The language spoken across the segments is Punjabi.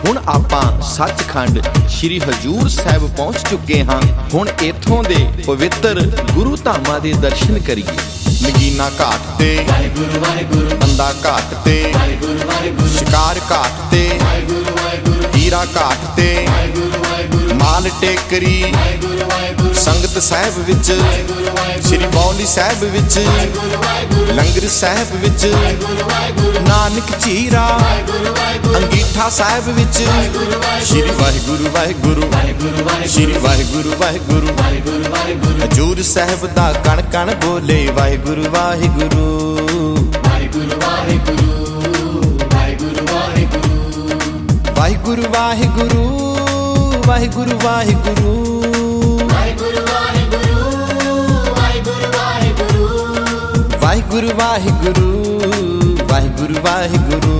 ਹੁਣ ਆਪਾਂ ਸੱਚਖੰਡ ਸ਼੍ਰੀ ਹਜ਼ੂਰ ਸਾਹਿਬ ਪਹੁੰਚ ਚੁੱਕੇ ਹਾਂ। ਹੁਣ ਇੱਥੋਂ ਦੇ ਪਵਿੱਤਰ ਗੁਰੂ ਧਾਮਾਂ ਦੇ ਦਰਸ਼ਨ ਕਰੀਏ। ਨਗੀਨਾ ਘਾਟ ਤੇ ਵਾਹਿਗੁਰੂ ਵਾਹਿਗੁਰੂ, ਬੰਦਾ ਘਾਟ ਤੇ ਵਾਹਿਗੁਰੂ ਵਾਹਿਗੁਰੂ, ਸ਼ਿਕਾਰ ਘਾਟ ਤੇ ਵਾਹਿਗੁਰੂ ਵਾਹਿਗੁਰੂ, ਹੀਰਾ ਘਾਟ ਤੇ ਵਾਹਿਗੁਰੂ ਵਾਹਿਗੁਰੂ, ਮਾਲ ਟੇਕਰੀ ਵਾਹਿਗੁਰੂ ਵਾਹਿਗੁਰੂ, ਸੰਗਤ ਸਾਹਿਬ ਵਿੱਚ ਵਾਹਿਗੁਰੂ ਵਾਹਿਗੁਰੂ, ਸ਼੍ਰੀ ਬੌਲੀ ਸਾਹਿਬ ਵਿੱਚ ਵਾਹਿਗੁਰੂ ਵਾਹਿਗੁਰੂ, ਲੰਗਰ ਸਾਹਿਬ ਵਿੱਚ ਵਾਹਿਗੁਰੂ ਵਾਹਿਗੁਰੂ, ਨਾਨਕ ਝੀਰਾ ਵਾਹਿਗੁਰੂ ਵਾਹਿਗੁਰੂ, ਅੰਗੀਠਾ ਸਾਹਿਬ ਵਿੱਚ ਵਾਹਿਗੁਰੂ ਵਾਹਿਗੁਰੂ, ਸ਼੍ਰੀ ਵਾਹਿਗੁਰੂ ਵਾਹਿਗੁਰੂ ਵਾਹਿਗੁਰੂ ਵਾਹਿਗੁਰੂ, ਸ਼੍ਰੀ ਵਾਹਿਗੁਰੂ ਵਾਹਿਗੁਰੂ ਵਾਹਿਗੁਰੂ ਵਾਹਿਗੁਰੂ, ਹਜ਼ੂਰ ਸਾਹਿਬ ਦਾ ਕਣ ਕਣ ਬੋਲੇ ਵਾਹਿਗੁਰੂ ਵਾਹਿਗੁਰੂ ਵਾਹਿਗੁਰੂ ਵਾਹਿਗੁਰੂ ਵਾਹਿਗੁਰੂ ਵਾਹਿਗੁਰੂ ਵਾਹਿਗੁਰੂ ਵਾਹਿਗੁਰੂ ਵਾਹਿਗੁਰੂ ਵਾਹਿਗੁਰੂ ਵਾਹਿਗੁਰੂ ਵਾਹਿਗੁਰੂ ਵਾਹਿਗੁਰੂ ਵਾਹਿਗੁਰੂ ਵਾਹਿਗੁਰੂ ਵਾਹਿਗੁਰੂ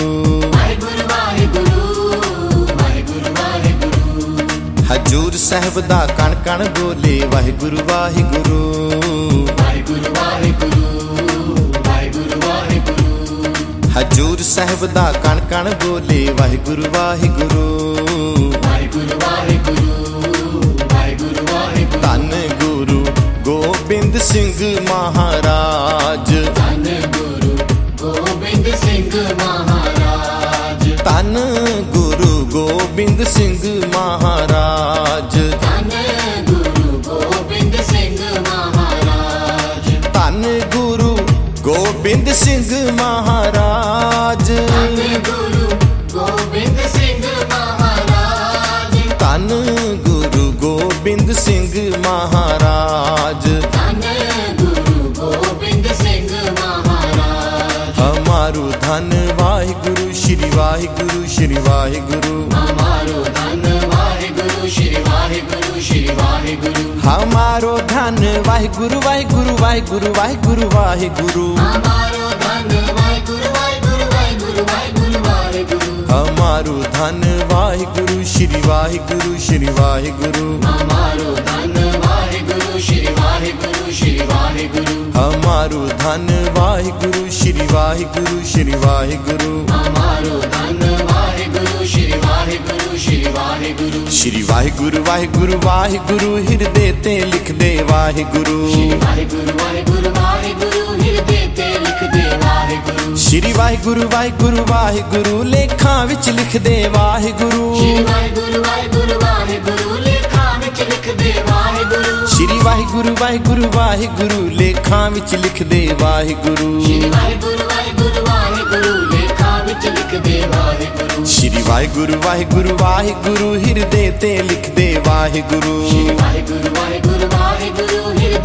ਵਾਹਿਗੁਰੂ ਵਾਹਿਗੁਰੂ, ਹਜ਼ੂਰ ਸਾਹਿਬ ਦਾ ਕਣ ਕਣ ਬੋਲੇ ਵਾਹਿਗੁਰੂ ਵਾਹਿਗੁਰੂ ਵਾਹਿਗੁਰੂ ਵਾਹਿਗੁਰੂ ਵਾਹਿਗੁਰੂ ਵਾਹਿਗੁਰੂ, ਹਜ਼ੂਰ ਸਾਹਿਬ ਦਾ ਕਣ ਕਣ ਬੋਲੇ ਵਾਹਿਗੁਰੂ ਵਾਹਿਗੁਰੂ ਵਾਹਿਗੁਰੂ ਵਾਹਿਗੁਰੂ ਵਾਹਿਗੁਰੂ ਵਾਹਿਗੁਰੂ, ਧੰਨ ਗੁਰੂ ਗੋਬਿੰਦ ਸਿੰਘ ਮਹਾਰਾਜ, ਧੰਨ ਗੁਰੂ ਗੋਬਿੰਦ ਸਿੰਘ ਮਹਾਰਾਜ, ਧੰਨ ਗੁਰੂ ਗੋਬਿੰਦ ਸਿੰਘ ਮਹਾਰਾਜ, ਧੰਨ ਗੁਰੂ ਗੋਬਿੰਦ ਸਿੰਘ ਮਹਾਰਾਜ, ਧੰਨ ਗੁਰੂ ਗੋਬਿੰਦ ਸਿੰਘ ਮਹਾਰਾਜ, ਧੰਨ ਗੁਰੂ ਗੋਬਿੰਦ ਸਿੰਘ ਮਹਾਰਾਜ, ਧੰਨ ਗੁਰੂ ਗੋਬਿੰਦ ਸਿੰਘ ਮਹਾਰਾਜ, ਧੰਨ ਗੁਰੂ ਗੋਬਿੰਦ ਸਿੰਘ ਮਹਾਰਾਜ, ਹਮਾਰੂ ਧੰਨ ਵਾਹਿਗੁਰੂ ਸ਼੍ਰੀ ਵਾਹਿਗੁਰੂ ਸ਼੍ਰੀ ਵਾਹਿਗੁਰੂ, ਹਮਾਰੋ ਧੰਨ ਵਾਹਿਗੁਰੂ ਸ਼੍ਰੀ ਵਾਹਿਗੁਰੂ ਸ਼੍ਰੀ ਵਾਹਿਗੁਰੂ, ਹਮਾਰੋ ਧੰਨ ਵਾਹਿਗੁਰੂ ਵਾਹਿਗੁਰੂ ਵਾਹਿਗੁਰੂ ਵਾਹਿਗੁਰੂ ਵਾਹਿਗੁਰੂ, ਹਮਾਰੋ ਧੰਨ ਵਾਹਿਗੁਰੂ ਵਾਹਿਗੁਰੂ ਵਾਹਿਗੁਰੂ ਵਾਹਿਗੁਰੂ ਵਾਹਿਗੁਰੂ, ਹਮਾਰੋ ਧੰਨ ਵਾਹਿਗੁਰੂ ਸ਼੍ਰੀ ਵਾਹਿਗੁਰੂ ਸ਼੍ਰੀ ਵਾਹਿਗੁਰੂ, ਹਮਾਰੋ ਧੰਨ ਵਾਹਿਗੁਰੂ ਸ਼੍ਰੀ ਵਾਹਿਗੁਰੂ ਸ਼੍ਰੀ ਵਾਹਿਗੁਰੂ, ਹਮਾਰੋ ਧੰਨ ਵਾਹਿਗੁਰੂ ਸ਼੍ਰੀ ਵਾਹਿਗੁਰੂ ਸ਼੍ਰੀ ਵਾਹਿਗੁਰੂ, ਹਮਾਰੋ ਧੰਨ ਵਾਹਿਗੁਰੂ ਸ਼੍ਰੀ ਵਾਹਿਗੁਰੂ ਸ਼੍ਰੀ ਵਾਹਿਗੁਰੂ, ਸ਼੍ਰੀ ਵਾਹਿਗੁਰੂ ਵਾਹਿਗੁਰੂ ਵਾਹਿਗੁਰੂ, ਹਿਰਦੇ ਤੇ ਲਿਖਦੇ ਵਾਹਿਗੁਰੂ, ਸ਼੍ਰੀ ਵਾਹਿਗੁਰੂ ਵਾਹਿਗੁਰੂ ਵਾਹਿਗੁਰੂ, ਹਿਰਦੇ ਤੇ ਲਿਖਦੇ ਵਾਹਿਗੁਰੂ, ਸ਼੍ਰੀ ਵਾਹਿਗੁਰੂ ਵਾਹਿਗੁਰੂ ਵਾਹਿਗੁਰੂ, ਲੇਖਾਂ ਵਿੱਚ ਲਿਖਦੇ ਵਾਹਿਗੁਰੂ, ਸ਼੍ਰੀ ਵਾਹਿਗੁਰੂ ਵਾਹਿਗੁਰੂ ਵਾਹਿਗੁਰੂ, ਲੇਖਾਂ ਵਿੱਚ ਲਿਖਦੇ ਵਾਹਿਗੁਰੂ, ਸ਼੍ਰੀ ਵਾਹਿਗੁਰੂ ਵਾਹਿਗੁਰੂ ਵਾਹਿਗੁਰੂ, ਲੇਖਾਂ ਵਿੱਚ ਲਿਖਦੇ ਵਾਹਿਗੁਰੂ, ਸ਼੍ਰੀ ਵਾਹਿਗੁਰੂ ਵਾਹਿਗੁਰੂ ਵਾਹਿਗੁਰੂ, ਲੇਖਾਂ ਵਿੱਚ ਲਿਖਦੇ ਵਾਹਿਗੁਰੂ, ਸ਼੍ਰੀ ਵਾਹਿਗੁਰੂ ਵਾਹਿਗੁਰੂ ਵਾਹਿਗੁਰੂ, ਹਿਰਦੇ ਤੇ ਲਿਖਦੇ ਵਾਹਿਗੁਰੂ, ਸ਼੍ਰੀ ਵਾਹਿਗੁਰੂ ਵਾਹਿਗੁਰੂ ਵਾਹਿਗੁਰੂ, ਹਿਰਦੇ